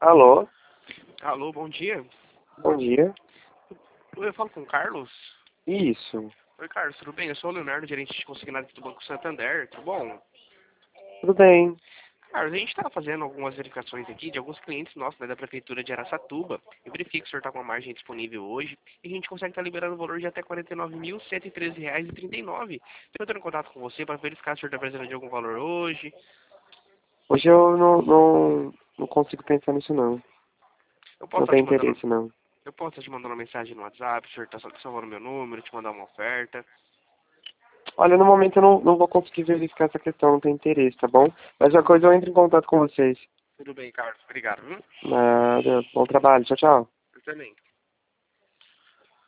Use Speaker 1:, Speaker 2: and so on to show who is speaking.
Speaker 1: Alô,
Speaker 2: Alô, bom dia.
Speaker 1: bom dia.
Speaker 2: Eu falo com o Carlos.
Speaker 1: Isso,
Speaker 2: Oi, Carlos, tudo bem? Eu sou o Leonardo, gerente de consignado do Banco Santander, tudo bom?
Speaker 1: tudo bem.
Speaker 2: Carlos, a gente estava fazendo algumas verificações aqui de alguns clientes nossos, né, da Prefeitura de Araçatuba. Eu verifiquei que o senhor está com uma margem disponível hoje e a gente consegue estar liberando o valor de até R$ 49.113,39. Estou entrando em contato com você para verificar se o senhor está precisando de algum valor hoje.
Speaker 1: Hoje eu não consigo pensar nisso não.
Speaker 2: Eu posso
Speaker 1: Não
Speaker 2: estar
Speaker 1: tem
Speaker 2: te mandando,
Speaker 1: interesse não.
Speaker 2: eu posso estar te mandando uma mensagem no WhatsApp, o senhor está salvando meu número, te mandar uma oferta.
Speaker 1: Olha, no momento eu não vou conseguir verificar essa questão, não tem interesse, tá bom? Mas a coisa eu entro em contato com vocês.
Speaker 2: Tudo bem, Carlos, obrigado, viu?
Speaker 1: Nada, bom trabalho, tchau, tchau.
Speaker 2: Eu também.